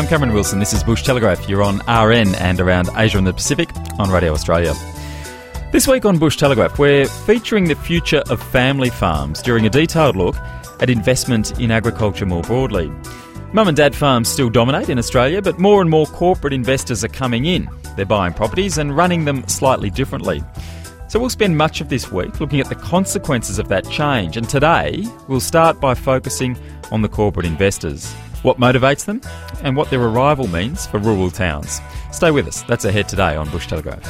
I'm Cameron Wilson. This is Bush Telegraph. You're on RN and around Asia and the Pacific on Radio Australia. This week on Bush Telegraph, we're featuring the future of family farms during a detailed look at investment in agriculture more broadly. Mum and dad farms still dominate in Australia, but more and more corporate investors are coming in. They're buying properties and running them slightly differently. So we'll spend much of this week looking at the consequences of that change. And today, we'll start by focusing on the corporate investors, what motivates them and what their arrival means for rural towns. Stay with us. That's ahead today on Bush Telegraph.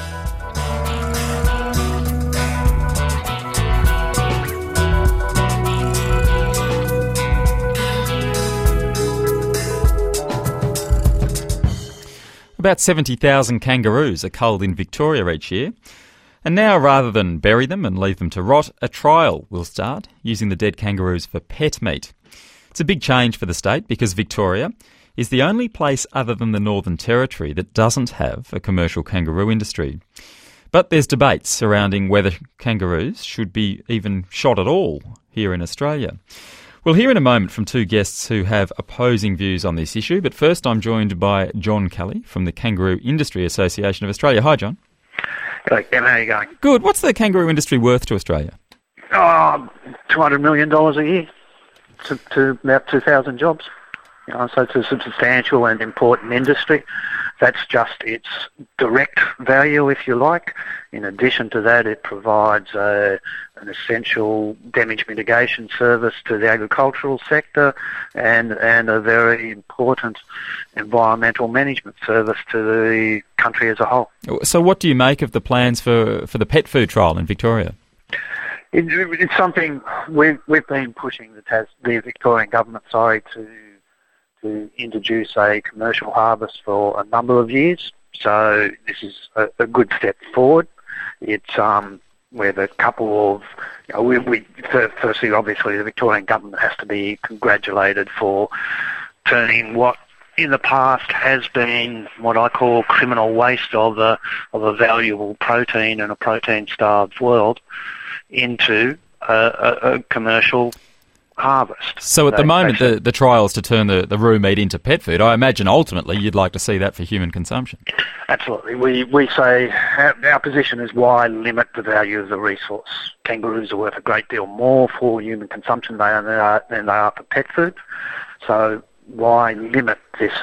About 70,000 kangaroos are culled in Victoria each year. And now, rather than bury them and leave them to rot, a trial will start using the dead kangaroos for pet meat. It's a big change for the state because Victoria is the only place other than the Northern Territory that doesn't have a commercial kangaroo industry. But there's debate surrounding whether kangaroos should be even shot at all here in Australia. We'll hear in a moment from two guests who have opposing views on this issue, but first I'm joined by John Kelly from the Kangaroo Industry Association of Australia. Hi, John. G'day, Ken. How are you going? Good. What's the kangaroo industry worth to Australia? $200 million a year to about 2,000 jobs. So it's a substantial and important industry. That's just its direct value, if you like. In addition to that, it provides an essential damage mitigation service to the agricultural sector and a very important environmental management service to the country as a whole. So what do you make of the plans for the pet food trial in Victoria? It's something we've been pushing the Victorian government, to introduce a commercial harvest for a number of years. So this is a good step forward. It's with a couple of, firstly, obviously, the Victorian government has to be congratulated for turning what in the past has been what I call criminal waste of a valuable protein in a protein-starved world into a commercial harvest. So at the moment, the trials to turn the roo meat into pet food, I imagine ultimately you'd like to see that for human consumption. Absolutely. We say our position is why limit the value of the resource. Kangaroos are worth a great deal more for human consumption than they are for pet food. So why limit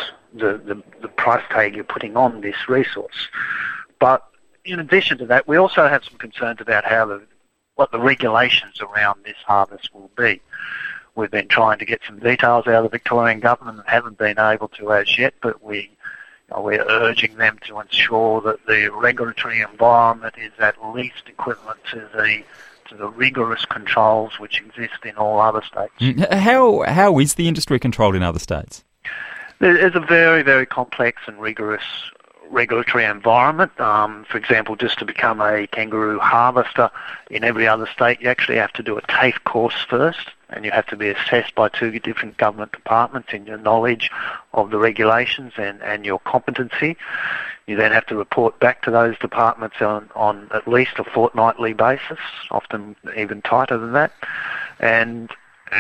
the price tag you're putting on this resource? But in addition to that, we also have some concerns about what the regulations around this harvest will be. We've been trying to get some details out of the Victorian government and haven't been able to as yet, but we're urging them to ensure that the regulatory environment is at least equivalent to the rigorous controls which exist in all other states. How is the industry controlled in other states? There's a very, very complex and rigorous regulatory environment. For example, just to become a kangaroo harvester in every other state, you actually have to do a TAFE course first, and you have to be assessed by two different government departments in your knowledge of the regulations and your competency. You then have to report back to those departments on at least a fortnightly basis, often even tighter than that. And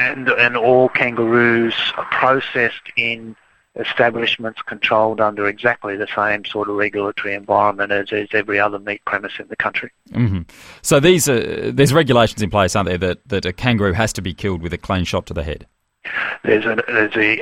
all kangaroos are processed in establishments controlled under exactly the same sort of regulatory environment as every other meat premise in the country. Mm-hmm. So there's regulations in place, aren't there, that a kangaroo has to be killed with a clean shot to the head? There's the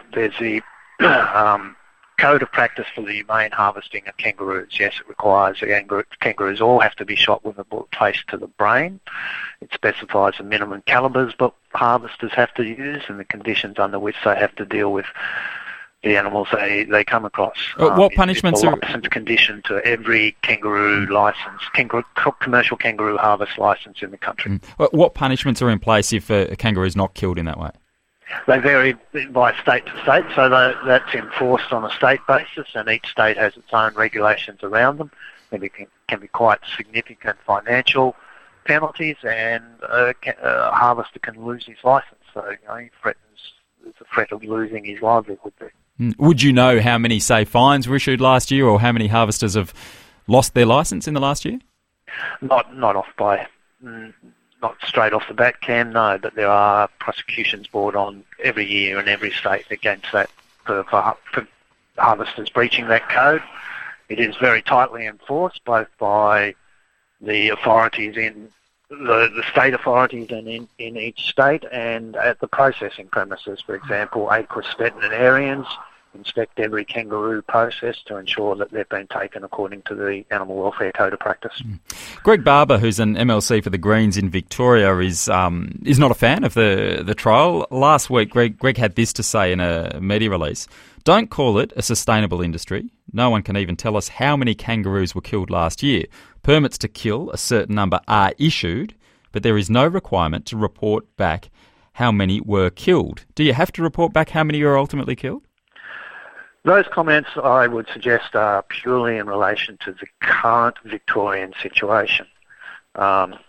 code of practice for the humane harvesting of kangaroos. Yes, it requires the kangaroos all have to be shot with a bullet placed to the brain. It specifies the minimum calibers but harvesters have to use and the conditions under which they have to deal with the animals they come across. What punishments are... It's a license condition to every kangaroo licence, commercial kangaroo harvest licence in the country. What punishments are in place if a kangaroo is not killed in that way? They vary by state to state, so that's enforced on a state basis, and each state has its own regulations around them. There can be quite significant financial penalties, and a harvester can lose his licence. So he threatens the threat of losing his livelihood there. Would you know how many, say, fines were issued last year, or how many harvesters have lost their licence in the last year? Not straight off the bat, Cam, no, but there are prosecutions brought on every year in every state against that for harvesters breaching that code. It is very tightly enforced both by the authorities in the state authorities and in each state, and at the processing premises. For example, AQUIS veterinarians inspect every kangaroo process to ensure that they've been taken according to the Animal Welfare Code of Practice. Greg Barber, who's an MLC for the Greens in Victoria, is not a fan of the trial. Last week, Greg had this to say in a media release: "Don't call it a sustainable industry. No one can even tell us how many kangaroos were killed last year. Permits to kill a certain number are issued, but there is no requirement to report back how many were killed." Do you have to report back how many were ultimately killed? Those comments, I would suggest, are purely in relation to the current Victorian situation. Under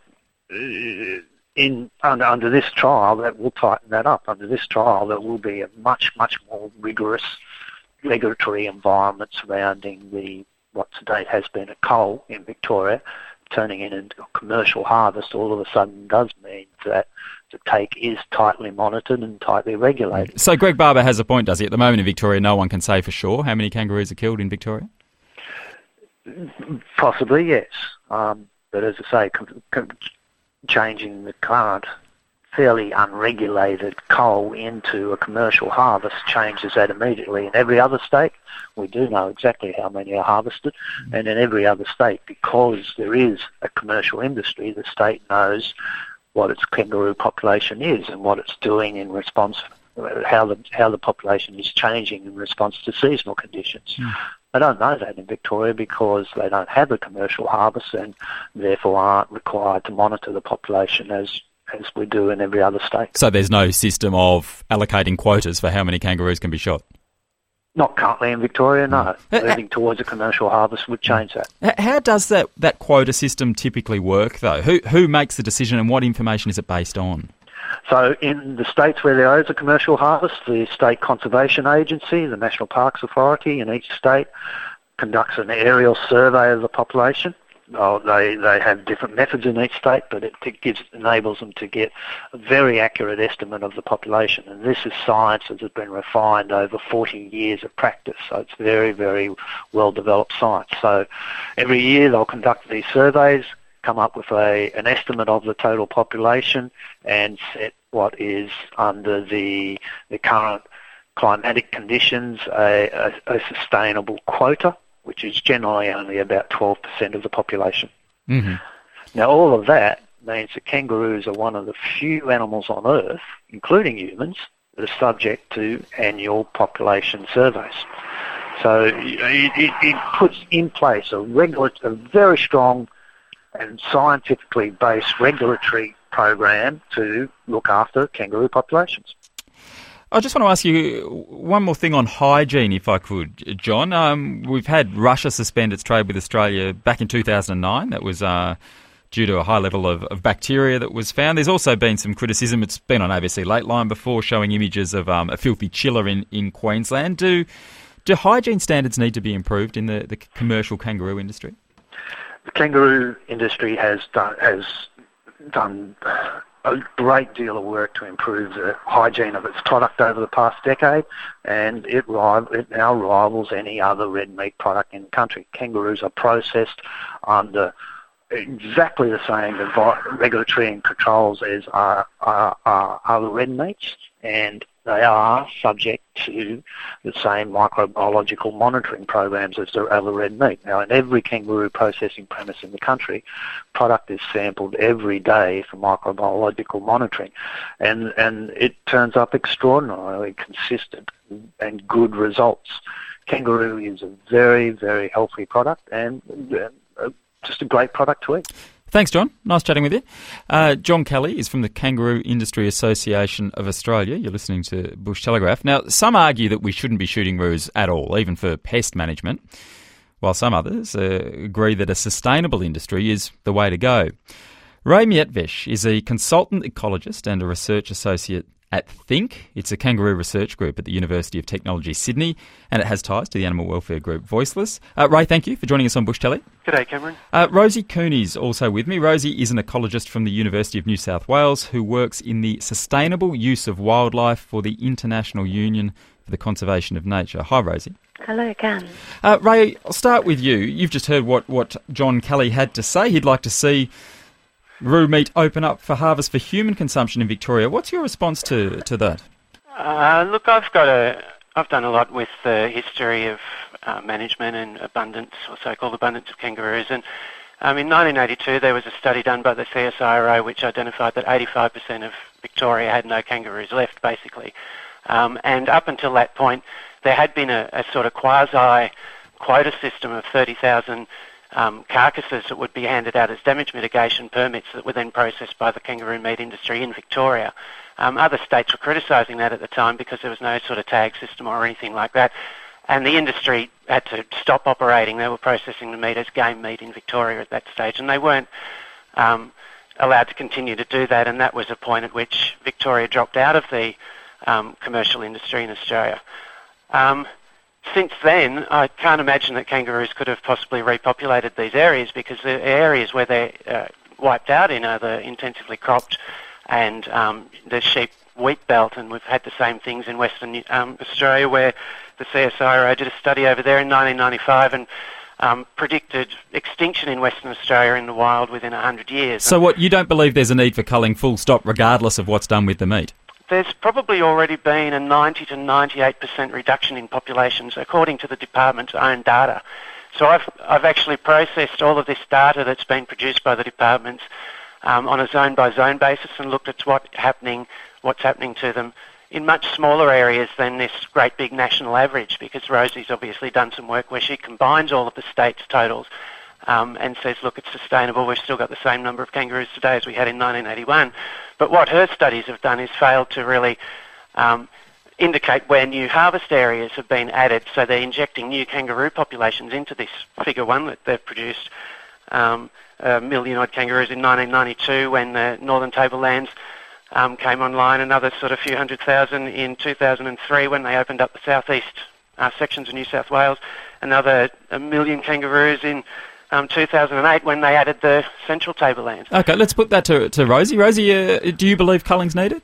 this trial, that will tighten that up. Under this trial, there will be a much, much more rigorous regulatory environment surrounding what to date has been a cull in Victoria. Turning it into a commercial harvest all of a sudden does mean that the take is tightly monitored and tightly regulated. So Greg Barber has a point, does he? At the moment in Victoria, no one can say for sure how many kangaroos are killed in Victoria? Possibly, yes. But as I say, changing the current fairly unregulated cull into a commercial harvest changes that immediately. In every other state, we do know exactly how many are harvested, and in every other state, because there is a commercial industry, the state knows what its kangaroo population is and what it's doing in response, how the population is changing in response to seasonal conditions. They don't know that in Victoria because they don't have a commercial harvest and therefore aren't required to monitor the population as we do in every other state. So there's no system of allocating quotas for how many kangaroos can be shot? Not currently in Victoria, no. Moving towards a commercial harvest would change that. How does that quota system typically work, though? Who makes the decision and what information is it based on? So in the states where there is a commercial harvest, the State Conservation Agency, the National Parks Authority in each state, conducts an aerial survey of the population. They have different methods in each state, but it enables them to get a very accurate estimate of the population. And this is science that has been refined over 40 years of practice. So it's very, very well-developed science. So every year they'll conduct these surveys, come up with an estimate of the total population, and set what is, under the current climatic conditions, a sustainable quota, which is generally only about 12% of the population. Mm-hmm. Now, all of that means that kangaroos are one of the few animals on Earth, including humans, that are subject to annual population surveys. So it puts in place a very strong and scientifically based regulatory program to look after kangaroo populations. I just want to ask you one more thing on hygiene, if I could, John. We've had Russia suspend its trade with Australia back in 2009. That was due to a high level of bacteria that was found. There's also been some criticism. It's been on ABC Lateline before, showing images of a filthy chiller in Queensland. Do hygiene standards need to be improved in the commercial kangaroo industry? The kangaroo industry has done a great deal of work to improve the hygiene of its product over the past decade, and it now rivals any other red meat product in the country. Kangaroos are processed under exactly the same regulatory and controls as are other red meats, and they are subject to the same microbiological monitoring programs as their other red meat. Now, in every kangaroo processing premise in the country, product is sampled every day for microbiological monitoring, and it turns up extraordinarily consistent and good results. Kangaroo is a very, very healthy product and just a great product to eat. Thanks, John. Nice chatting with you. John Kelly is from the Kangaroo Industry Association of Australia. You're listening to Bush Telegraph. Now, some argue that we shouldn't be shooting roos at all, even for pest management, while some others agree that a sustainable industry is the way to go. Ray Mietvesh is a consultant ecologist and a research associate at Think. It's a kangaroo research group at the University of Technology, Sydney, and it has ties to the animal welfare group Voiceless. Ray, thank you for joining us on Bush Telly. G'day, Cameron. Rosie Cooney's also with me. Rosie is an ecologist from the University of New South Wales who works in the sustainable use of wildlife for the International Union for the Conservation of Nature. Hi, Rosie. Hello again. Ray, I'll start with you. You've just heard what John Kelly had to say. He'd like to see roo meat open up for harvest for human consumption in Victoria. What's your response to that? Look, I've done a lot with the history of management and abundance, or so-called abundance of kangaroos. And in 1982, there was a study done by the CSIRO which identified that 85% of Victoria had no kangaroos left, basically. And up until that point, there had been a sort of quasi-quota system of 30,000 carcasses that would be handed out as damage mitigation permits that were then processed by the kangaroo meat industry in Victoria. Other states were criticising that at the time because there was no sort of tag system or anything like that. And the industry had to stop operating. They were processing the meat as game meat in Victoria at that stage, and they weren't allowed to continue to do that, and that was a point at which Victoria dropped out of the commercial industry in Australia. Since then, I can't imagine that kangaroos could have possibly repopulated these areas, because the areas where they're wiped out in are the intensively cropped and the sheep wheat belt, and we've had the same things in Western Australia, where the CSIRO did a study over there in 1995 and predicted extinction in Western Australia in the wild within 100 years. So what, you don't believe there's a need for culling full stop regardless of what's done with the meat? There's probably already been a 90 to 98% reduction in populations according to the department's own data. So I've actually processed all of this data that's been produced by the departments on a zone-by-zone basis and looked at what's happening to them in much smaller areas than this great big national average, because Rosie's obviously done some work where she combines all of the state's totals and says, look, it's sustainable. We've still got the same number of kangaroos today as we had in 1981. But what her studies have done is failed to really indicate where new harvest areas have been added. So they're injecting new kangaroo populations into this figure one that they've produced. A million-odd kangaroos in 1992 when the Northern Tablelands came online, another sort of few 100,000 in 2003 when they opened up the southeast sections of New South Wales, another 1 million kangaroos in 2008 when they added the Central Tablelands. Okay, let's put that to Rosie. Rosie, do you believe culling's needed?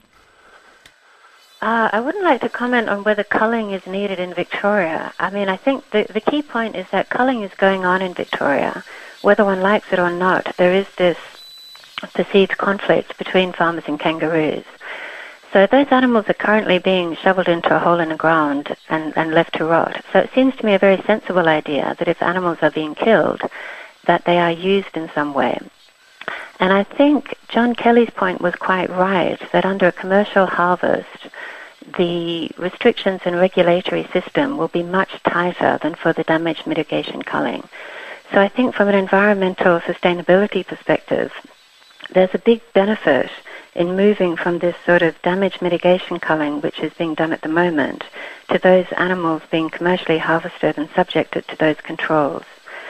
I wouldn't like to comment on whether culling is needed in Victoria. I mean, I think the key point is that culling is going on in Victoria. Whether one likes it or not, there is this perceived conflict between farmers and kangaroos. So those animals are currently being shoveled into a hole in the ground and left to rot. So it seems to me a very sensible idea that if animals are being killed, that they are used in some way. And I think John Kelly's point was quite right, that under a commercial harvest, the restrictions and regulatory system will be much tighter than for the damage mitigation culling. So I think from an environmental sustainability perspective, there's a big benefit in moving from this sort of damage mitigation culling, which is being done at the moment, to those animals being commercially harvested and subjected to those controls.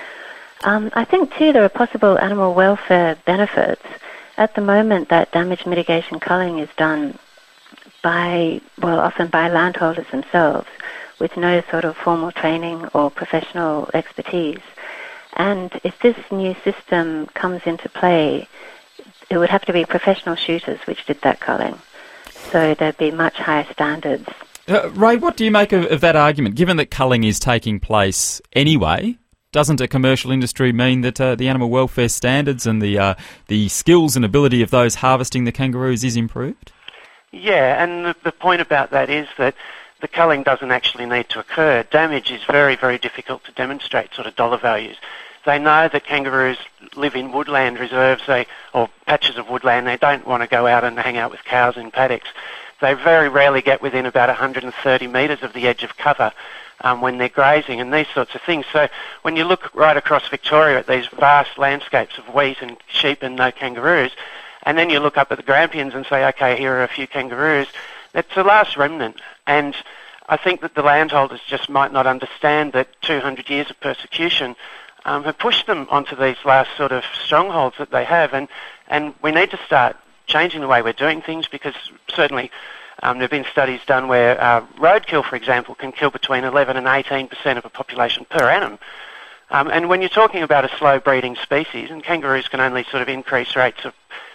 I think, too, there are possible animal welfare benefits. At the moment, that damage mitigation culling is done often by landholders themselves, with no sort of formal training or professional expertise. And if this new system comes into play, it would have to be professional shooters which did that culling. So there'd be much higher standards. Ray, what do you make of that argument? Given that culling is taking place anyway, doesn't a commercial industry mean that the animal welfare standards and the skills and ability of those harvesting the kangaroos is improved? Yeah, and the point about that is that the culling doesn't actually need to occur. Damage is very, very difficult to demonstrate sort of dollar values. They know that kangaroos live in woodland reserves or patches of woodland. They don't want to go out and hang out with cows in paddocks. They very rarely get within about 130 metres of the edge of cover when they're grazing and these sorts of things. So when you look right across Victoria at these vast landscapes of wheat and sheep and no kangaroos, and then you look up at the Grampians and say, okay, here are a few kangaroos, that's the last remnant. And I think that the landholders just might not understand that 200 years of persecution have pushed them onto these last sort of strongholds that they have, and we need to start changing the way we're doing things, because certainly there have been studies done where roadkill, for example, can kill between 11 and 18% of a population per annum. And when you're talking about a slow breeding species, and kangaroos can only sort of increase rates of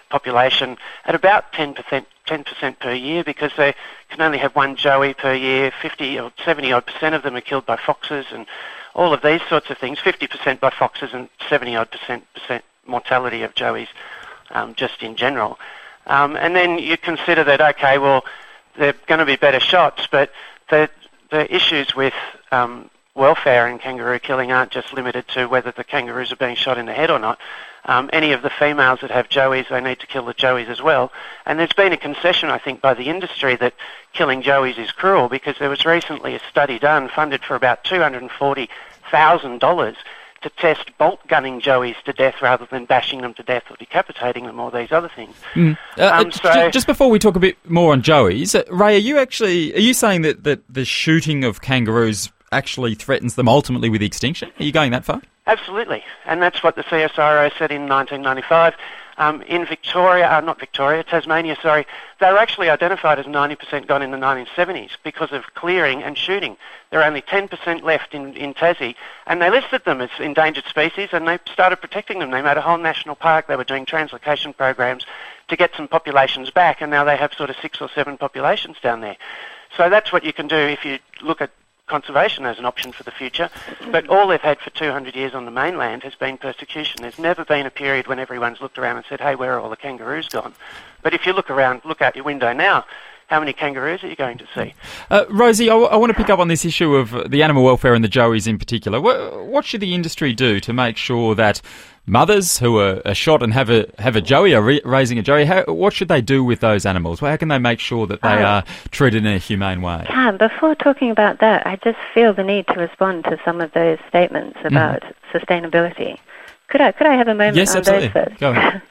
population at about 10% per year, because they can only have one joey per year. 50 or 70 odd % of them are killed by foxes, and all of these sorts of things. 50% by foxes and 70 odd percent mortality of joeys just in general. And then you consider that, okay, well, they're going to be better shots, but the issues with welfare in kangaroo killing aren't just limited to whether the kangaroos are being shot in the head or not. Any of the females that have joeys, they need to kill the joeys as well. And there's been a concession, I think, by the industry that killing joeys is cruel, because there was recently a study done, funded for about $240,000, to test bolt gunning joeys to death rather than bashing them to death or decapitating them or these other things. Just before we talk a bit more on joeys, Ray, are you saying that the shooting of kangaroos actually threatens them ultimately with extinction? Are you going that far? Absolutely, and that's what the CSIRO said in 1995. In Tasmania, they were actually identified as 90% gone in the 1970s because of clearing and shooting. There are only 10% left in Tassie, and they listed them as endangered species, and they started protecting them. They made a whole national park. They were doing translocation programs to get some populations back, and now they have sort of 6 or 7 populations down there. So that's what you can do if you look at conservation as an option for the future, but all they've had for 200 years on the mainland has been persecution. There's never been a period when everyone's looked around and said, hey, where are all the kangaroos gone? But if you look out your window now, how many kangaroos are you going to see? Rosie, I want to pick up on this issue of the animal welfare and the joeys in particular. What should the industry do to make sure that mothers who are shot and have a joey, are raising a joey, what should they do with those animals? How can they make sure that they are treated in a humane way? Before talking about that, I just feel the need to respond to some of those statements about sustainability. Could I have a moment yes, on absolutely. those first? Go ahead.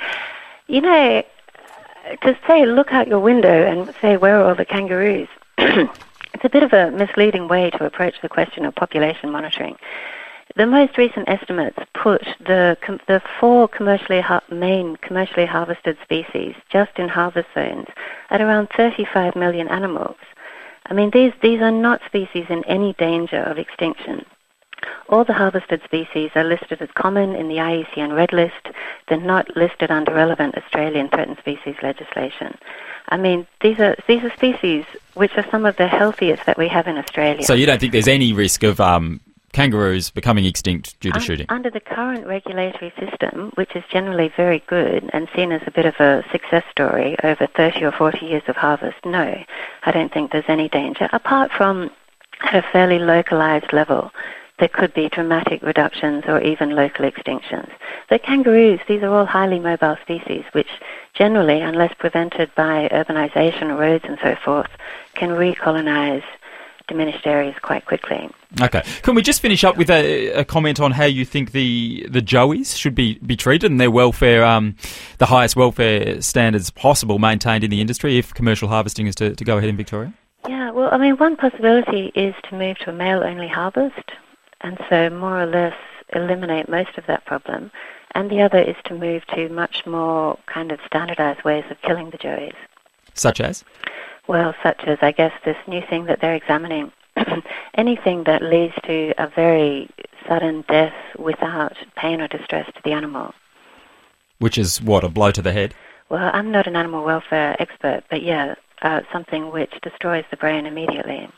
To say, look out your window and say, where are all the kangaroos? It's a bit of a misleading way to approach the question of population monitoring. The most recent estimates put the 4 main commercially harvested species just in harvest zones at around 35 million animals. I mean, these are not species in any danger of extinction. All the harvested species are listed as common in the IUCN Red List. They're not listed under relevant Australian threatened species legislation. I mean, these are species which are some of the healthiest that we have in Australia. So you don't think there's any risk of kangaroos becoming extinct due to shooting? Under the current regulatory system, which is generally very good and seen as a bit of a success story over 30 or 40 years of harvest, no, I don't think there's any danger, apart from at a fairly localised level. There could be dramatic reductions or even local extinctions. The kangaroos, these are all highly mobile species, which generally, unless prevented by urbanisation, roads and so forth, can recolonise diminished areas quite quickly. Okay. Can we just finish up with a comment on how you think the joeys should be treated and their welfare, the highest welfare standards possible maintained in the industry if commercial harvesting is to go ahead in Victoria? Yeah, well, I mean, one possibility is to move to a male-only harvest, and so more or less eliminate most of that problem. And the other is to move to much more kind of standardised ways of killing the joeys. Such as? Well, such as, I guess, this new thing that they're examining. Anything that leads to a very sudden death without pain or distress to the animal. Which is what, a blow to the head? Well, I'm not an animal welfare expert, but yeah, something which destroys the brain immediately.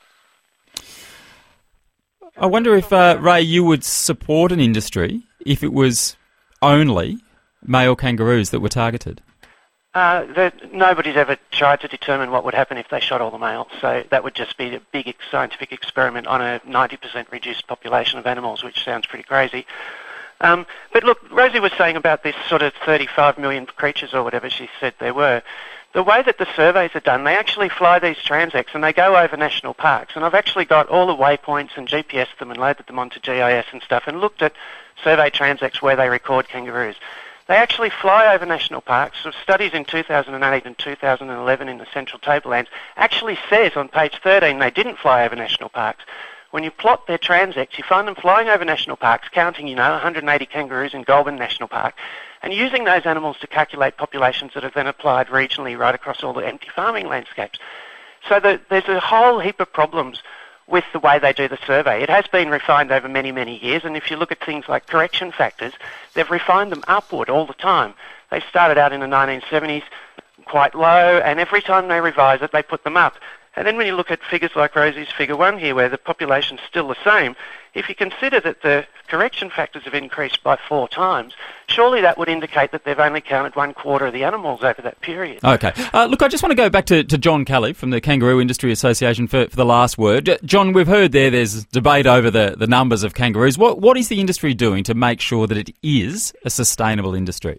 I wonder if, Ray, you would support an industry if it was only male kangaroos that were targeted? Nobody's ever tried to determine what would happen if they shot all the males, so that would just be a big scientific experiment on a 90% reduced population of animals, which sounds pretty crazy. But look, Rosie was saying about this sort of 35 million creatures or whatever she said there were. The way that the surveys are done, they actually fly these transects and they go over national parks. And I've actually got all the waypoints and GPS'd them and loaded them onto GIS and stuff and looked at survey transects where they record kangaroos. They actually fly over national parks. So studies in 2008 and 2011 in the Central Tablelands actually says on page 13 they didn't fly over national parks. When you plot their transects, you find them flying over national parks, counting, 180 kangaroos in Goulburn National Park, and using those animals to calculate populations that are then applied regionally right across all the empty farming landscapes. So there's a whole heap of problems with the way they do the survey. It has been refined over many, many years, and if you look at things like correction factors, they've refined them upward all the time. They started out in the 1970s quite low, and every time they revise it, they put them up. And then when you look at figures like Rosie's figure 1 here, where the population's still the same, if you consider that the correction factors have increased by 4 times, surely that would indicate that they've only counted 1/4 of the animals over that period. Okay. Look, I just want to go back to John Kelly from the Kangaroo Industry Association for the last word. John, we've heard there's debate over the numbers of kangaroos. What is the industry doing to make sure that it is a sustainable industry?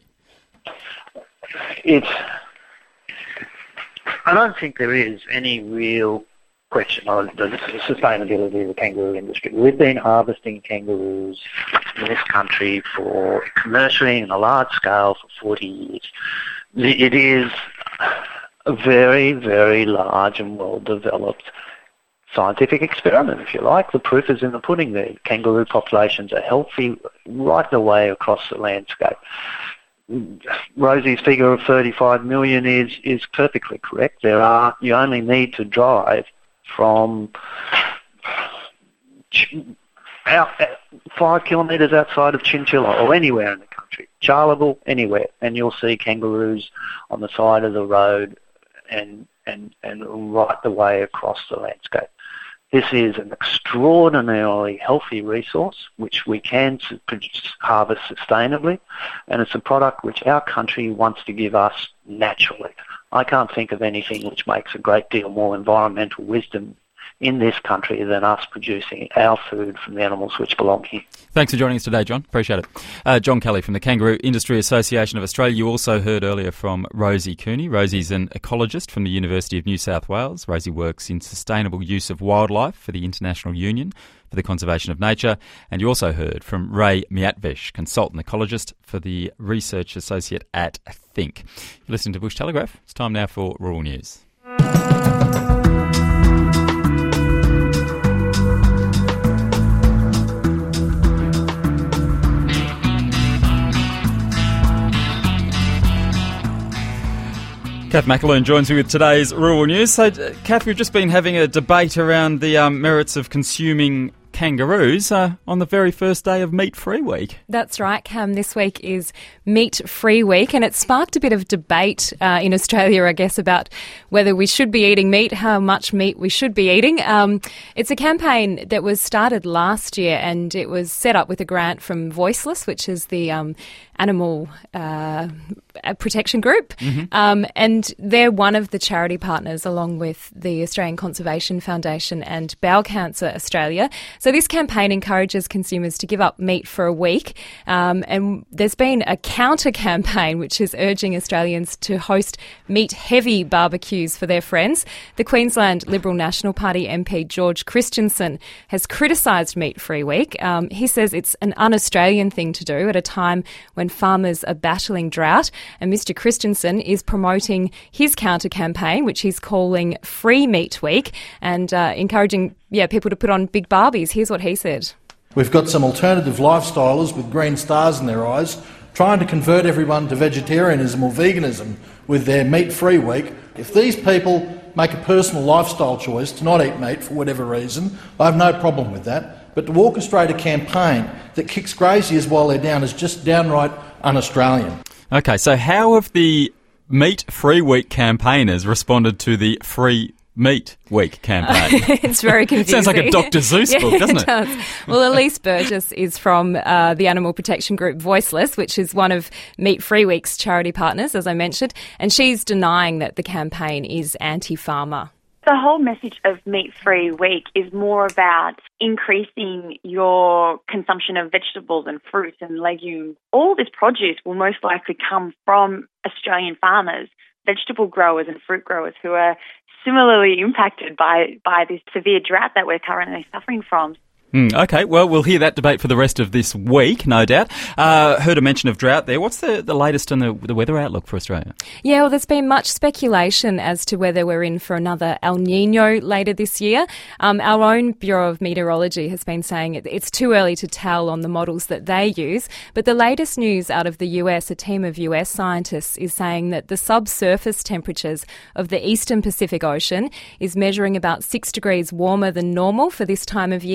I don't think there is any real question on the sustainability of the kangaroo industry. We've been harvesting kangaroos in this country for commercially on a large scale for 40 years. It is a very, very large and well-developed scientific experiment, if you like. The proof is in the pudding there. Kangaroo populations are healthy right the way across the landscape. Rosie's figure of 35 million is perfectly correct. You only need to drive from 5 kilometres outside of Chinchilla or anywhere in the country, Charleville, anywhere, and you'll see kangaroos on the side of the road and right the way across the landscape. This is an extraordinarily healthy resource which we can harvest sustainably, and it's a product which our country wants to give us naturally. I can't think of anything which makes a great deal more environmental wisdom in this country than us producing our food from the animals which belong here. Thanks for joining us today, John. Appreciate it. John Kelly from the Kangaroo Industry Association of Australia. You also heard earlier from Rosie Cooney. Rosie's an ecologist from the University of New South Wales. Rosie works in sustainable use of wildlife for the International Union for the Conservation of Nature. And you also heard from Ray Miatvesh, consultant ecologist for the Research Associate at Think. You're listening to Bush Telegraph. It's time now for Rural News. Kath McAloon joins me with today's Rural News. So, Kath, we've just been having a debate around the merits of consuming kangaroos on the very first day of Meat Free Week. That's right, Cam. This week is Meat Free Week, and it sparked a bit of debate in Australia, I guess, about whether we should be eating meat, how much meat we should be eating. It's a campaign that was started last year, and it was set up with a grant from Voiceless, which is the animal protection group. Mm-hmm. And they're one of the charity partners, along with the Australian Conservation Foundation and Bowel Cancer Australia. So this campaign encourages consumers to give up meat for a week. And there's been a counter-campaign which is urging Australians to host meat-heavy barbecues for their friends. The Queensland Liberal National Party MP George Christensen has criticised Meat Free Week. He says it's an un-Australian thing to do at a time when farmers are battling drought. And Mr Christensen is promoting his counter-campaign, which he's calling Free Meat Week, and encouraging people to put on big barbies. Here's what he said. We've got some alternative lifestylers with green stars in their eyes trying to convert everyone to vegetarianism or veganism with their meat-free week. If these people make a personal lifestyle choice to not eat meat for whatever reason, I have no problem with that. But to orchestrate a campaign that kicks graziers while they're down is just downright un-Australian. Okay, so how have the Meat Free Week campaigners responded to the Free Meat Week campaign? It's very confusing. Sounds like a Dr. Seuss book, doesn't it? It does. Well, Elise Burgess is from the animal protection group Voiceless, which is one of Meat Free Week's charity partners, as I mentioned, and she's denying that the campaign is anti-farmer. The whole message of Meat Free Week is more about increasing your consumption of vegetables and fruits and legumes. All this produce will most likely come from Australian farmers, vegetable growers and fruit growers who are similarly impacted by this severe drought that we're currently suffering from. Okay, well, we'll hear that debate for the rest of this week, no doubt. Heard a mention of drought there. What's the latest on the weather outlook for Australia? Yeah, well, there's been much speculation as to whether we're in for another El Nino later this year. Our own Bureau of Meteorology has been saying it's too early to tell on the models that they use, but the latest news out of the US, a team of US scientists, is saying that the subsurface temperatures of the eastern Pacific Ocean is measuring about 6 degrees warmer than normal for this time of year,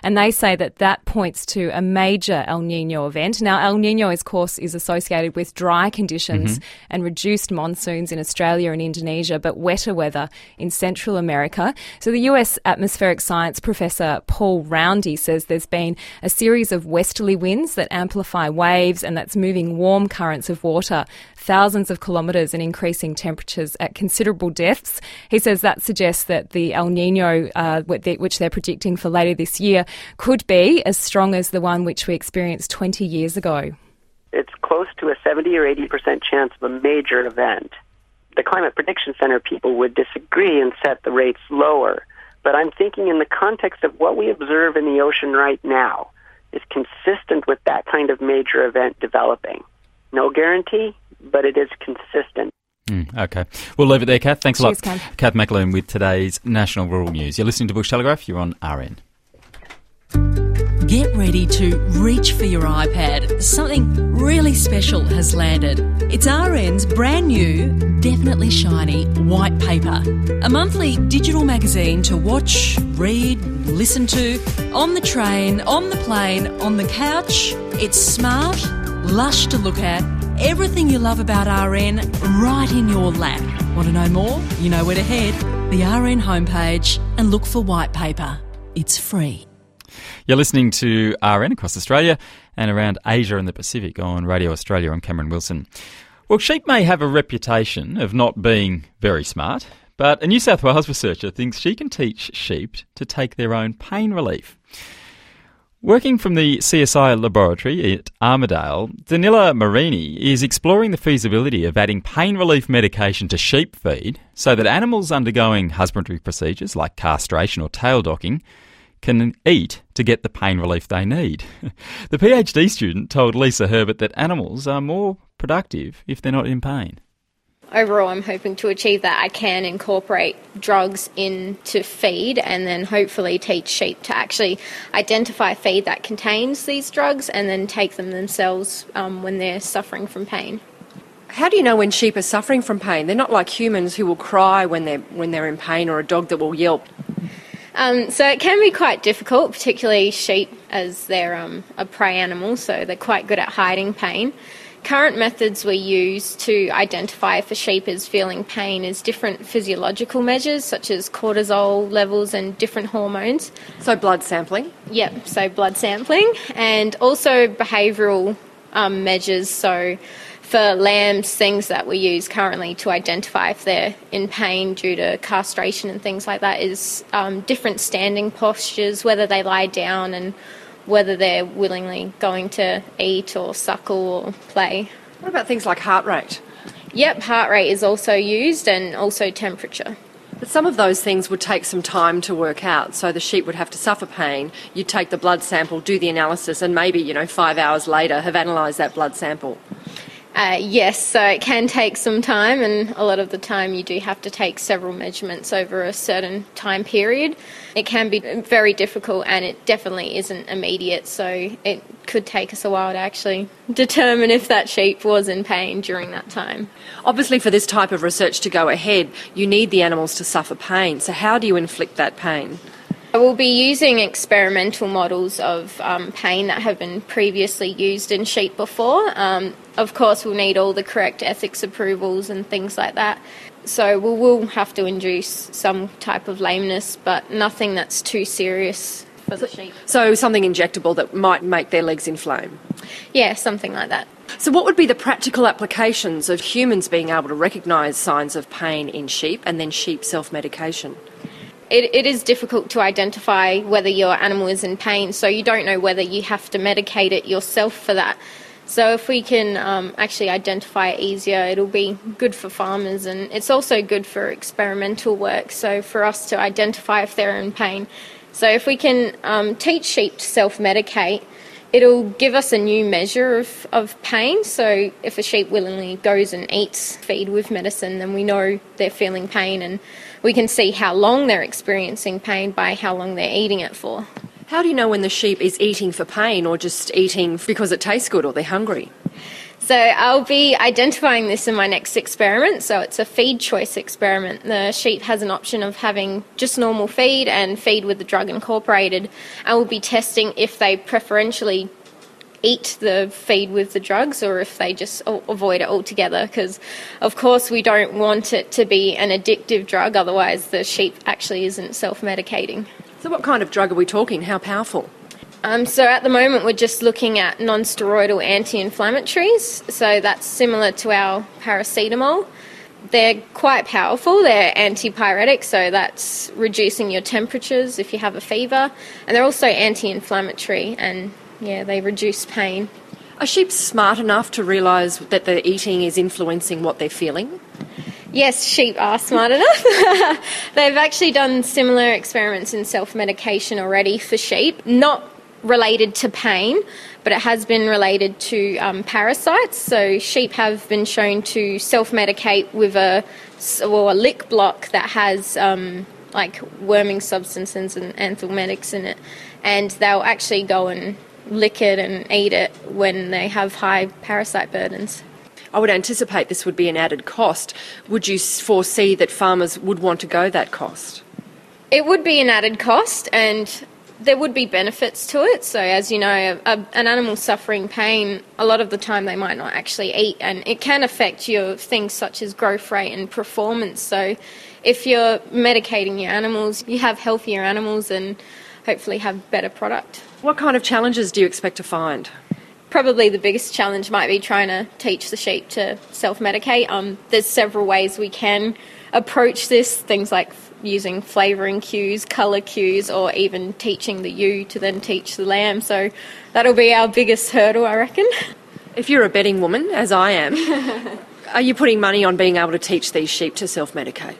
and they say that points to a major El Nino event. Now, El Nino, of course, is associated with dry conditions and reduced monsoons in Australia and Indonesia, but wetter weather in Central America. So the US atmospheric science professor Paul Roundy says there's been a series of westerly winds that amplify waves, and that's moving warm currents of water thousands of kilometres and increasing temperatures at considerable depths. He says that suggests that the El Nino, which they're predicting for later this year, could be as strong as the one which we experienced 20 years ago. It's close to a 70 or 80% chance of a major event. The Climate Prediction Center people would disagree and set the rates lower, but I'm thinking in the context of what we observe in the ocean right now is consistent with that kind of major event developing. No guarantee, but it is consistent. Okay. We'll leave it there, Kath. Thanks a lot. Kath. Kath McAloon with today's National Rural News. You're listening to Bush Telegraph. You're on RN. Get ready to reach for your iPad. Something really special has landed. It's RN's brand new, definitely shiny, white paper. A monthly digital magazine to watch, read, listen to, on the train, on the plane, on the couch. It's smart, lush to look at, everything you love about RN right in your lap. Want to know more? You know where to head. The RN homepage and look for white paper. It's free. You're listening to RN across Australia and around Asia and the Pacific on Radio Australia. I'm Cameron Wilson. Well, sheep may have a reputation of not being very smart, but a New South Wales researcher thinks she can teach sheep to take their own pain relief. Working from the CSI laboratory at Armidale, Danila Marini is exploring the feasibility of adding pain relief medication to sheep feed so that animals undergoing husbandry procedures like castration or tail docking can eat to get the pain relief they need. The PhD student told Lisa Herbert that animals are more productive if they're not in pain. Overall, I'm hoping to achieve that I can incorporate drugs into feed and then hopefully teach sheep to actually identify feed that contains these drugs and then take them themselves when they're suffering from pain. How do you know when sheep are suffering from pain? They're not like humans who will cry when they're in pain, or a dog that will yelp. So it can be quite difficult, particularly sheep, as they're a prey animal, so they're quite good at hiding pain. Current methods we use to identify if a sheep is feeling pain is different physiological measures, such as cortisol levels and different hormones. So blood sampling? Yep, so blood sampling, and also behavioural measures, so for lambs, things that we use currently to identify if they're in pain due to castration and things like that is different standing postures, whether they lie down and whether they're willingly going to eat or suckle or play. What about things like heart rate? Yep, heart rate is also used, and also temperature. But some of those things would take some time to work out, so the sheep would have to suffer pain. You'd take the blood sample, do the analysis, and maybe, 5 hours later have analysed that blood sample. Yes, so it can take some time, and a lot of the time you do have to take several measurements over a certain time period. It can be very difficult, and it definitely isn't immediate, so it could take us a while to actually determine if that sheep was in pain during that time. Obviously, for this type of research to go ahead, you need the animals to suffer pain, so how do you inflict that pain? We'll be using experimental models of pain that have been previously used in sheep before. Of course, we'll need all the correct ethics approvals and things like that. So we will have to induce some type of lameness, but nothing that's too serious for the sheep. So something injectable that might make their legs inflame? Yeah, something like that. So what would be the practical applications of humans being able to recognise signs of pain in sheep and then sheep self-medication? It is difficult to identify whether your animal is in pain, so you don't know whether you have to medicate it yourself for that. So if we can actually identify it easier, it'll be good for farmers, and it's also good for experimental work, so for us to identify if they're in pain. So if we can teach sheep to self-medicate, it'll give us a new measure of pain. So if a sheep willingly goes and eats feed with medicine, then we know they're feeling pain, and we can see how long they're experiencing pain by how long they're eating it for. How do you know when the sheep is eating for pain or just eating because it tastes good or they're hungry? So I'll be identifying this in my next experiment. So it's a feed choice experiment. The sheep has an option of having just normal feed and feed with the drug incorporated. And we'll be testing if they preferentially eat the feed with the drugs or if they just avoid it altogether, because of course we don't want it to be an addictive drug, otherwise the sheep actually isn't self-medicating. So what kind of drug are we talking? How powerful? So at the moment we're just looking at non-steroidal anti-inflammatories, so that's similar to our paracetamol. They're quite powerful. They're antipyretic, so that's reducing your temperatures if you have a fever, and they're also anti-inflammatory, and they reduce pain. Are sheep smart enough to realise that their eating is influencing what they're feeling? Yes, sheep are smart enough. They've actually done similar experiments in self-medication already for sheep, not related to pain, but it has been related to parasites. So sheep have been shown to self-medicate with a lick block that has like worming substances and anthelmintics in it, and they'll actually go and lick it and eat it when they have high parasite burdens. I would anticipate this would be an added cost. Would you foresee that farmers would want to go that cost? It would be an added cost, and there would be benefits to it. So as you know, an animal suffering pain, a lot of the time they might not actually eat, and it can affect your things such as growth rate and performance. So if you're medicating your animals, you have healthier animals and hopefully have better product. What kind of challenges do you expect to find? Probably the biggest challenge might be trying to teach the sheep to self-medicate. There's several ways we can approach this, things like using flavouring cues, colour cues, or even teaching the ewe to then teach the lamb. So that'll be our biggest hurdle, I reckon. If you're a betting woman, as I am, are you putting money on being able to teach these sheep to self-medicate?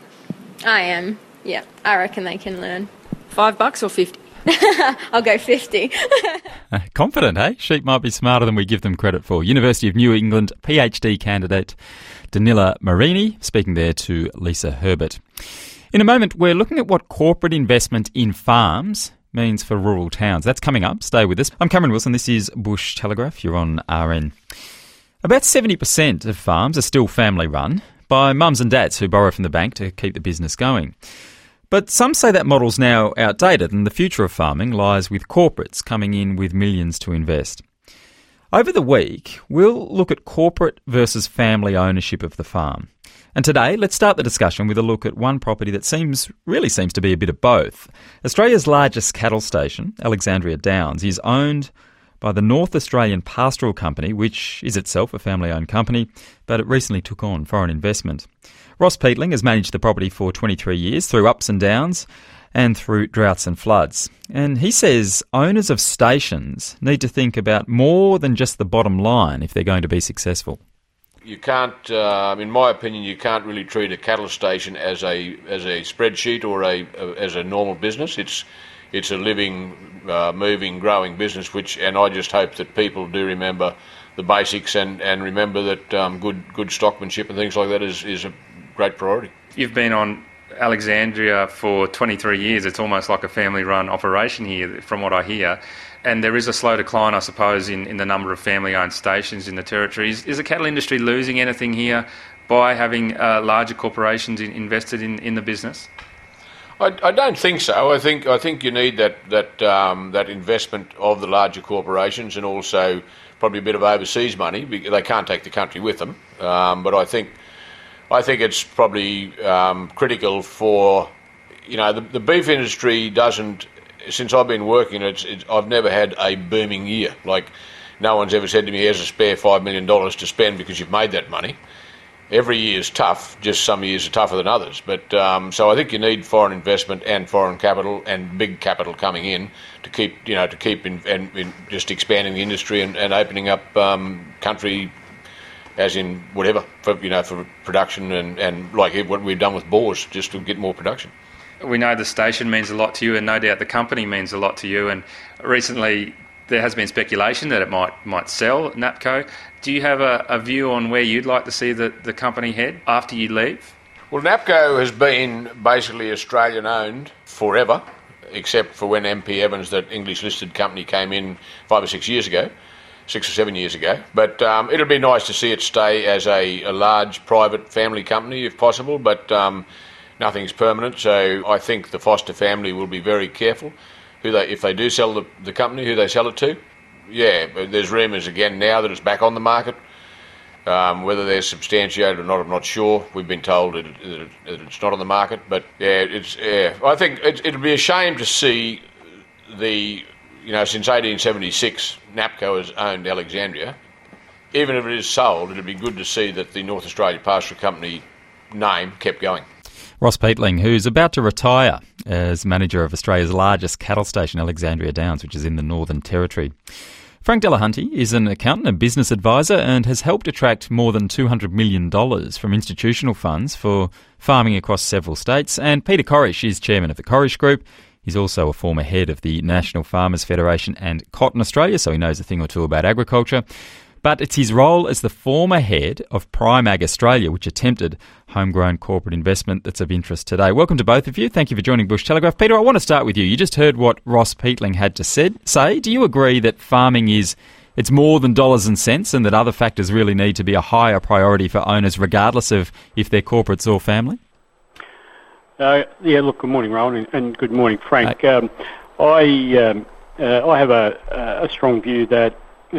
I am, yeah. I reckon they can learn. $5 or 50? I'll go 50. Confident, eh? Sheep might be smarter than we give them credit for. University of New England PhD candidate Danila Marini, speaking there to Lisa Herbert. In a moment, we're looking at what corporate investment in farms means for rural towns. That's coming up. Stay with us. I'm Cameron Wilson. This is Bush Telegraph. You're on RN. About 70% of farms are still family-run by mums and dads who borrow from the bank to keep the business going. But some say that model's now outdated and the future of farming lies with corporates coming in with millions to invest. Over the week, we'll look at corporate versus family ownership of the farm. And today, let's start the discussion with a look at one property that seems to be a bit of both. Australia's largest cattle station, Alexandria Downs, is owned by the North Australian Pastoral Company, which is itself a family-owned company, but it recently took on foreign investment. Ross Peatling has managed the property for 23 years through ups and downs and through droughts and floods. And he says owners of stations need to think about more than just the bottom line if they're going to be successful. You can't, in my opinion, you can't really treat a cattle station as a spreadsheet or as a normal business. It's a living, moving, growing business. And I just hope that people do remember the basics and remember that good stockmanship and things like that is a great priority. You've been on Alexandria for 23 years. It's almost like a family-run operation here, from what I hear. And there is a slow decline, I suppose, in the number of family-owned stations in the territory. Is the cattle industry losing anything here by having larger corporations invested in the business? I don't think so. I think you need that investment of the larger corporations and also probably a bit of overseas money. They can't take the country with them, but I think it's probably critical for, the beef industry doesn't. Since I've been working, I've never had a booming year. Like, no one's ever said to me, "Here's a spare $5 million to spend because you've made that money." Every year is tough. Just some years are tougher than others. But so I think you need foreign investment and foreign capital and big capital coming in to keep in just expanding the industry and opening up country, as in whatever for production and like what we've done with boars, just to get more production. We know the station means a lot to you, and no doubt the company means a lot to you. And recently there has been speculation that it might sell NAPCO. Do you have a view on where you'd like to see the company head after you leave? Well, NAPCO has been basically Australian-owned forever. except for when MP Evans, that English listed company, came in 5 or 6 years ago. 6 or 7 years ago. But it'll be nice to see it stay as a large private family company if possible, but nothing's permanent. So I think the Foster family will be very careful if they do sell the company, who they sell it to. Yeah, but there's rumours again now that it's back on the market. Whether they're substantiated or not, I'm not sure. We've been told that it's not on the market. But I think it'll be a shame to see since 1876, NAPCO has owned Alexandria. Even if it is sold, it'd be good to see that the North Australia Pastoral Company name kept going. Ross Peatling, who's about to retire as manager of Australia's largest cattle station, Alexandria Downs, which is in the Northern Territory. Frank Delahunty is an accountant and business advisor and has helped attract more than $200 million from institutional funds for farming across several states. And Peter Corish is chairman of the Corish Group. He's also a former head of the National Farmers Federation and Cotton Australia, so he knows a thing or two about agriculture. But it's his role as the former head of Primag Australia, which attempted homegrown corporate investment, that's of interest today. Welcome to both of you. Thank you for joining Bush Telegraph. Peter, I want to start with you. You just heard what Ross Peatling had to say. Do you agree that farming it's more than dollars and cents, and that other factors really need to be a higher priority for owners, regardless of if they're corporates or family? Look, good morning, Rowan, and good morning, Frank. I have a strong view that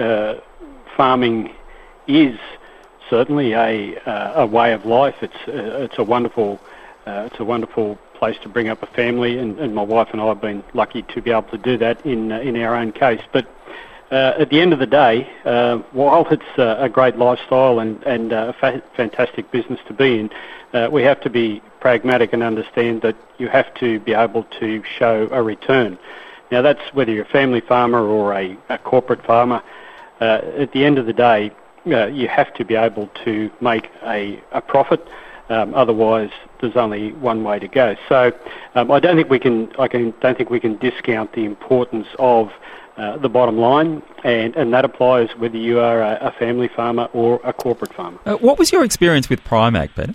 farming is certainly a way of life. It's a wonderful place to bring up a family, and my wife and I have been lucky to be able to do that in our own case. But at the end of the day, while it's a great lifestyle and a fantastic business to be in, we have to be pragmatic and understand that you have to be able to show a return. Now, that's whether you're a family farmer or a corporate farmer. At the end of the day, you have to be able to make a profit. Otherwise, there's only one way to go. So, I don't think we can discount the importance of the bottom line, and that applies whether you are a family farmer or a corporate farmer. What was your experience with Primag, Peter?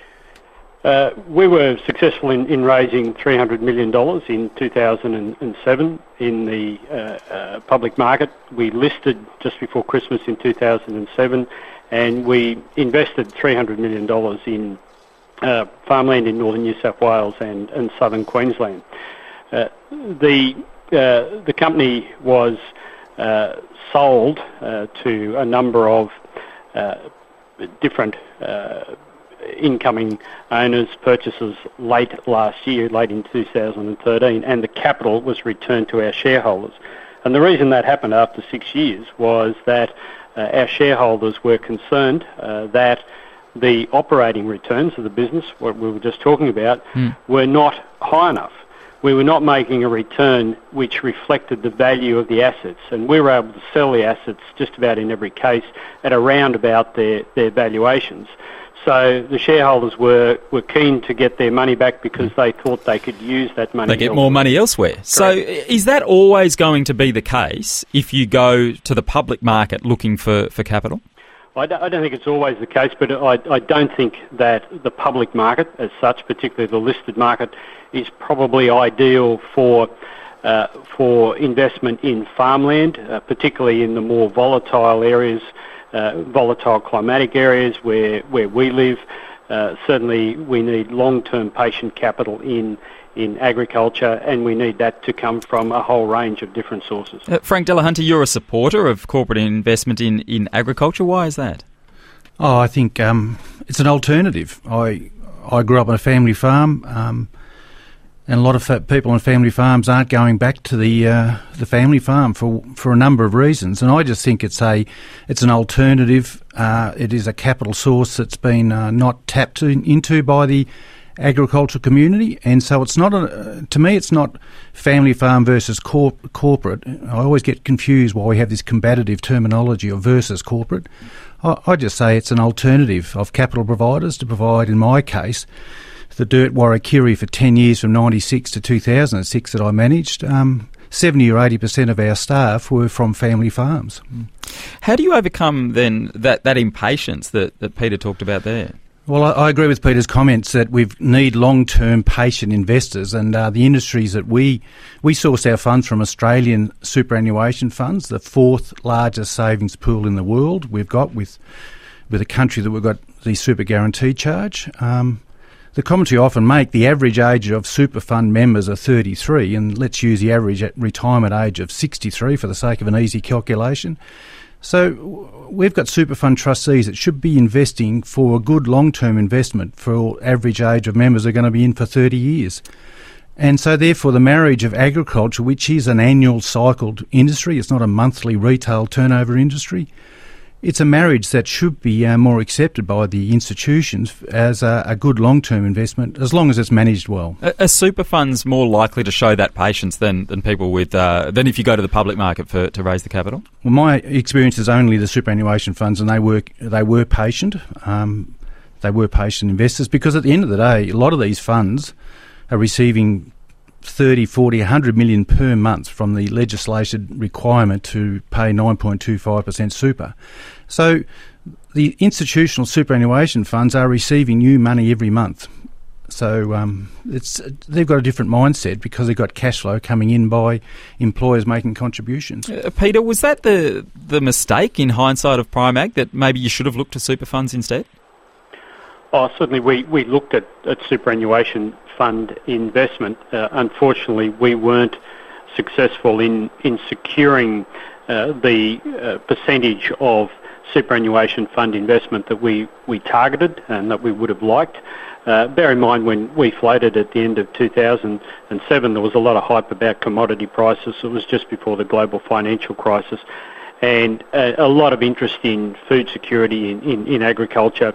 We were successful in raising $300 million in 2007 in the public market. We listed just before Christmas in 2007, and we invested $300 million in farmland in northern New South Wales and southern Queensland. The company was sold to a number of different incoming owners, purchasers late in 2013, and the capital was returned to our shareholders. And the reason that happened after 6 years was that our shareholders were concerned that the operating returns of the business, what we were just talking about, were not high enough. We were not making a return which reflected the value of the assets, and we were able to sell the assets just about in every case at around about their valuations. So the shareholders were keen to get their money back because they thought they could use that money. They get more money elsewhere. Correct. So is that always going to be the case if you go to the public market looking for capital? I don't think it's always the case, but I don't think that the public market as such, particularly the listed market, is probably ideal for investment in farmland, particularly in the more volatile areas, volatile climatic areas where we live. Certainly we need long-term patient capital in agriculture, and we need that to come from a whole range of different sources. Frank Delahunty, you're a supporter of corporate investment in agriculture. Why is that? I think it's an alternative. I grew up on a family farm, and a lot of people on family farms aren't going back to the family farm for a number of reasons. And I just think it's an alternative. It is a capital source that's been not tapped into by the agricultural community, and so it's not to me it's not family farm versus corporate. I always get confused why we have this combative terminology of versus corporate. I just say it's an alternative of capital providers to provide, in my case, the Dirt Warrakirri for 10 years from 96 to 2006 that I managed. 70 or 80% of our staff were from family farms. How do you overcome then that impatience that Peter talked about there? Well, I agree with Peter's comments that we need long-term patient investors, and the industries that we source our funds from Australian superannuation funds, the fourth largest savings pool in the world we've got with a country that we've got the super guarantee charge. The commentary I often make, the average age of super fund members are 33, and let's use the average retirement age of 63 for the sake of an easy calculation. So we've got super fund trustees that should be investing for a good long-term investment for average age of members are going to be in for 30 years. And so therefore the marriage of agriculture, which is an annual cycled industry, it's not a monthly retail turnover industry, it's a marriage that should be more accepted by the institutions as a good long-term investment, as long as it's managed well. Are super funds more likely to show that patience than people with than if you go to the public market to raise the capital? Well, my experience is only the superannuation funds, and they were patient. They were patient investors because at the end of the day, a lot of these funds are receiving 30, 40, 100 million per month from the legislated requirement to pay 9.25% super. So the institutional superannuation funds are receiving new money every month. So they've got a different mindset because they've got cash flow coming in by employers making contributions. Peter, was that the mistake in hindsight of Primag, that maybe you should have looked to super funds instead? Oh, certainly we looked at superannuation fund investment. Unfortunately, we weren't successful in securing the percentage of superannuation fund investment that we targeted and that we would have liked. Bear in mind, when we floated at the end of 2007, there was a lot of hype about commodity prices. It was just before the global financial crisis. And a lot of interest in food security in agriculture.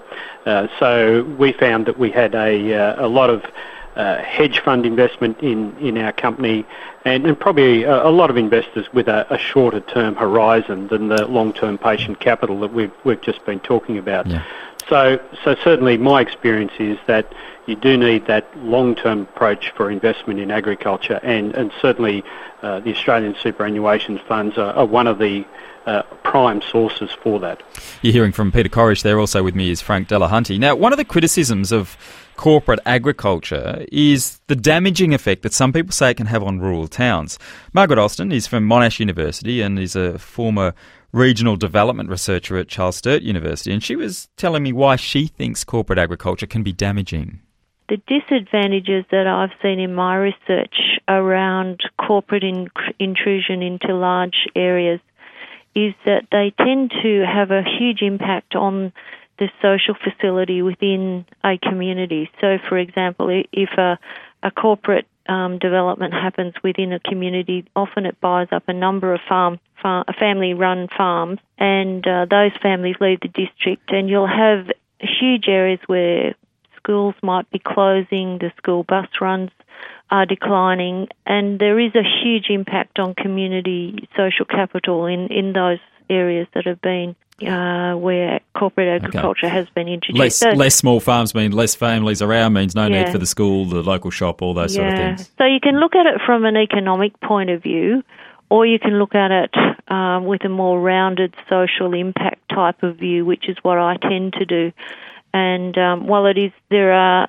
So we found that we had a lot of hedge fund investment in our company, and probably a lot of investors with a shorter term horizon than the long-term patient capital that we've just been talking about. Yeah. So certainly my experience is that you do need that long-term approach for investment in agriculture, and certainly the Australian superannuation funds are one of the prime sources for that. You're hearing from Peter Corish there. Also with me is Frank Delahunty. Now, one of the criticisms of corporate agriculture is the damaging effect that some people say it can have on rural towns. Margaret Alston is from Monash University and is a former regional development researcher at Charles Sturt University, and she was telling me why she thinks corporate agriculture can be damaging. The disadvantages that I've seen in my research around corporate intrusion into large areas is that they tend to have a huge impact on the social facility within a community. So, for example, if a corporate development happens within a community, often it buys up a number of family-run farms, and those families leave the district, and you'll have huge areas where schools might be closing, the school bus runs are declining, and there is a huge impact on community social capital in those areas that have been where corporate agriculture has been introduced. Less small farms mean less families around, means no need for the school, the local shop, all those sort of things. So you can look at it from an economic point of view, or you can look at it with a more rounded social impact type of view, which is what I tend to do. And while there are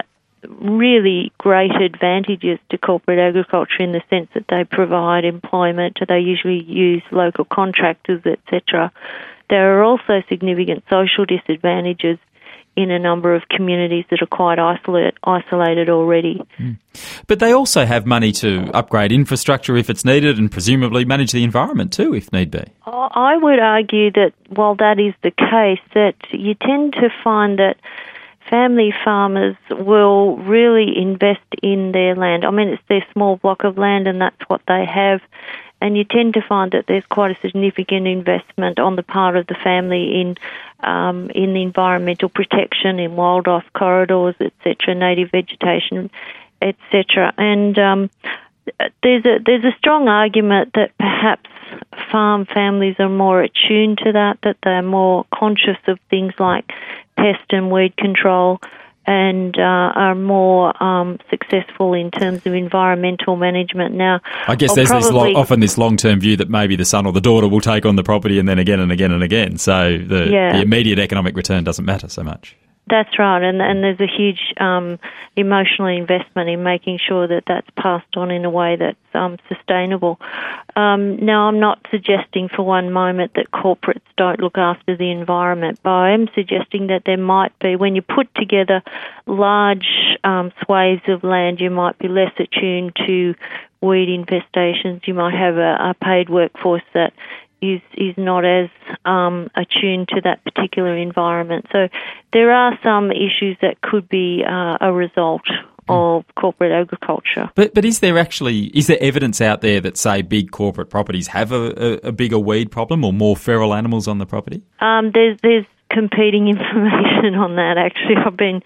really great advantages to corporate agriculture in the sense that they provide employment, they usually use local contractors, etc. There are also significant social disadvantages in a number of communities that are quite isolated already. But they also have money to upgrade infrastructure if it's needed, and presumably manage the environment too if need be. I would argue that while that is the case, that you tend to find that family farmers will really invest in their land. I mean, it's their small block of land and that's what they have. And you tend to find that there's quite a significant investment on the part of the family in the environmental protection, in wildlife corridors, etc., native vegetation, etc. And there's a strong argument that perhaps farm families are more attuned to that they're more conscious of things like pest and weed control, and are more successful in terms of environmental management. Now, I guess there's often this long-term view that maybe the son or the daughter will take on the property and then again and again and again. So the immediate economic return doesn't matter so much. That's right, and there's a huge emotional investment in making sure that that's passed on in a way that's sustainable. Now, I'm not suggesting for one moment that corporates don't look after the environment, but I am suggesting that there might be, when you put together large swathes of land, you might be less attuned to weed infestations. You might have a paid workforce that is not as attuned to that particular environment. So there are some issues that could be a result of corporate agriculture. But is there evidence out there that, say, big corporate properties have a bigger weed problem or more feral animals on the property? There's competing information on that, actually. I've been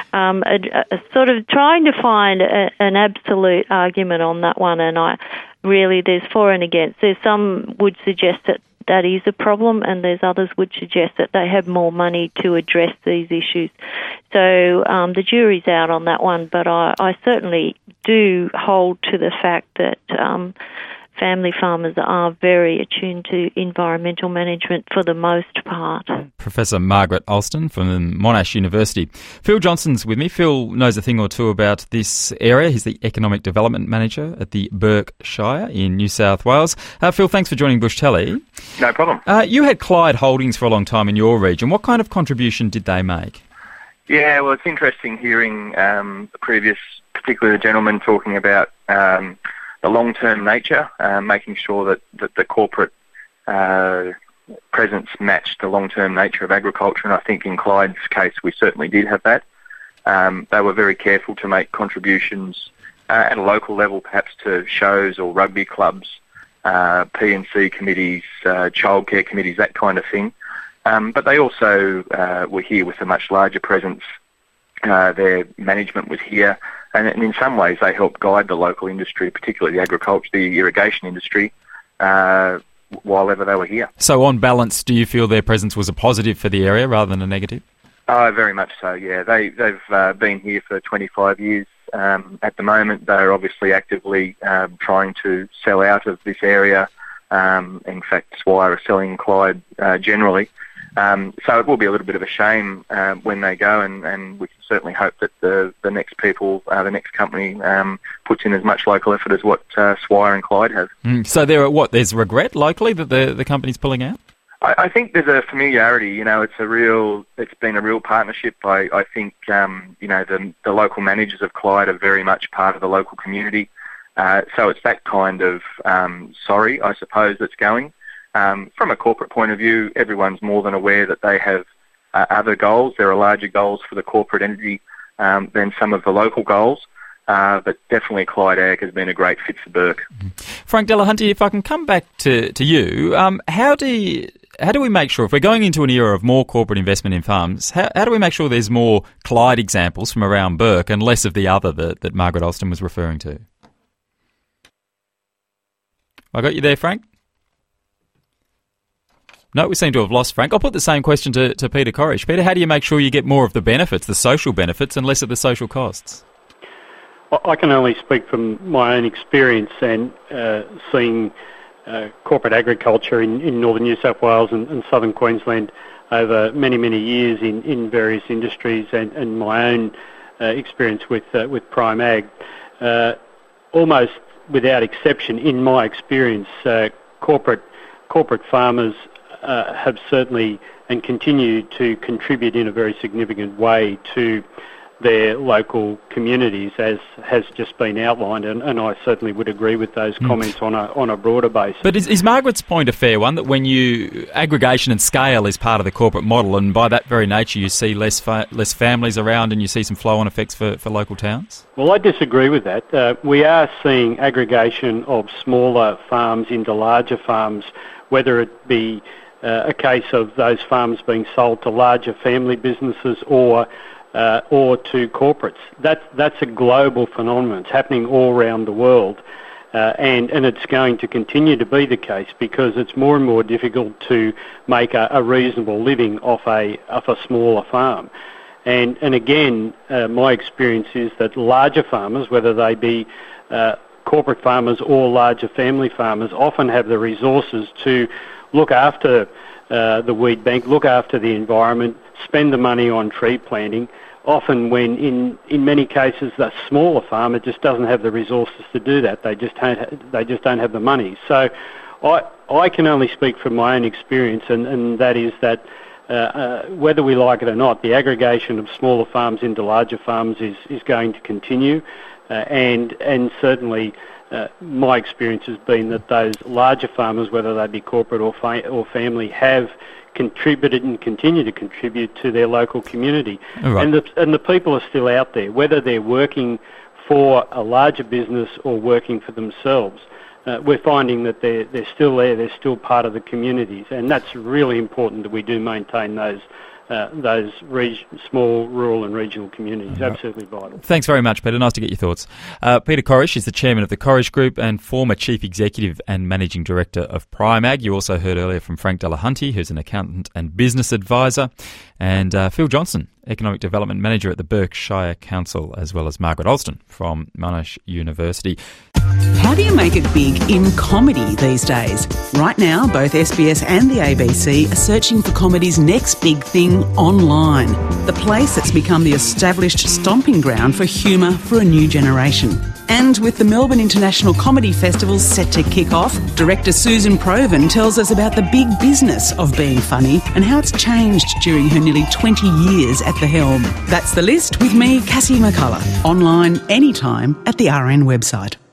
sort of trying to find an absolute argument on that one, and there's for and against. There's some would suggest that is a problem, and there's others would suggest that they have more money to address these issues. So the jury's out on that one, but I certainly do hold to the fact that family farmers are very attuned to environmental management for the most part. Professor Margaret Alston from Monash University. Phil Johnson's with me. Phil knows a thing or two about this area. He's the Economic Development Manager at the Burke Shire in New South Wales. Phil, thanks for joining Bush Telly. No problem. You had Clyde Holdings for a long time in your region. What kind of contribution did they make? Yeah, well, it's interesting hearing the previous, particularly the gentleman talking about the long-term nature, making sure that the corporate presence matched the long-term nature of agriculture, and I think in Clyde's case we certainly did have that. They were very careful to make contributions at a local level, perhaps to shows or rugby clubs, P&C committees, childcare committees, that kind of thing. But they also were here with a much larger presence. Their management was here, and in some ways they helped guide the local industry, particularly the irrigation industry, while ever they were here. So on balance, do you feel their presence was a positive for the area rather than a negative? Oh, very much so, yeah. They've been here for 25 years. At the moment, they're obviously actively trying to sell out of this area. In fact, Swire are selling Clyde generally. So it will be a little bit of a shame when they go, and we can certainly hope that the next company puts in as much local effort as what Swire and Clyde have. So there's regret locally that the company's pulling out? I think there's a familiarity. You know, it's been a real partnership. I think the local managers of Clyde are very much part of the local community. So it's that kind of sorry, I suppose, that's going. From a corporate point of view, everyone's more than aware that they have other goals. There are larger goals for the corporate entity than some of the local goals, but definitely Clyde Ag has been a great fit for Burke. Frank Delahunty, if I can come back to you, how do we make sure, if we're going into an era of more corporate investment in farms, how do we make sure there's more Clyde examples from around Burke and less of the other that Margaret Alston was referring to? I got you there, Frank? No, we seem to have lost Frank. I'll put the same question to Peter Corish. Peter, how do you make sure you get more of the benefits, the social benefits, and less of the social costs? I can only speak from my own experience and seeing corporate agriculture in northern New South Wales and southern Queensland over many, many years in various industries and my own experience with Prime Ag. Almost without exception, in my experience, corporate farmers have certainly and continue to contribute in a very significant way to their local communities, as has just been outlined, and I certainly would agree with those comments on a broader basis. But is Margaret's point a fair one, that when aggregation and scale is part of the corporate model, and by that very nature you see less families around and you see some flow-on effects for local towns? Well, I disagree with that. We are seeing aggregation of smaller farms into larger farms, whether it be a case of those farms being sold to larger family businesses or to corporates. That's a global phenomenon. It's happening all around the world, and it's going to continue to be the case because it's more and more difficult to make a reasonable living off a smaller farm. And again, my experience is that larger farmers, whether they be corporate farmers or larger family farmers, often have the resources to look after the weed bank, look after the environment, spend the money on tree planting, often when in many cases the smaller farmer just doesn't have the resources to do that. They just don't have the money. So I can only speak from my own experience, and that is that whether we like it or not, the aggregation of smaller farms into larger farms is going to continue, and certainly my experience has been that those larger farmers, whether they be corporate or family, have contributed and continue to contribute to their local community. Right. And the people are still out there, whether they're working for a larger business or working for themselves. We're finding that they're still there, they're still part of the communities, and that's really important that we do maintain those small rural and regional communities. Absolutely vital. Thanks very much, Peter. Nice to get your thoughts. Peter Corish is the chairman of the Corish Group and former chief executive and managing director of Primag. You also heard earlier from Frank Delahunty, who's an accountant and business advisor, and Phil Johnson, economic development manager at the Berkshire Council, as well as Margaret Alston from Monash University. How do you make it big in comedy these days? Right now, both SBS and the ABC are searching for comedy's next big thing online, the place that's become the established stomping ground for humour for a new generation. And with the Melbourne International Comedy Festival set to kick off, director Susan Provan tells us about the big business of being funny and how it's changed during her nearly 20 years at the helm. That's The List with me, Cassie McCullough. Online anytime at the RN website.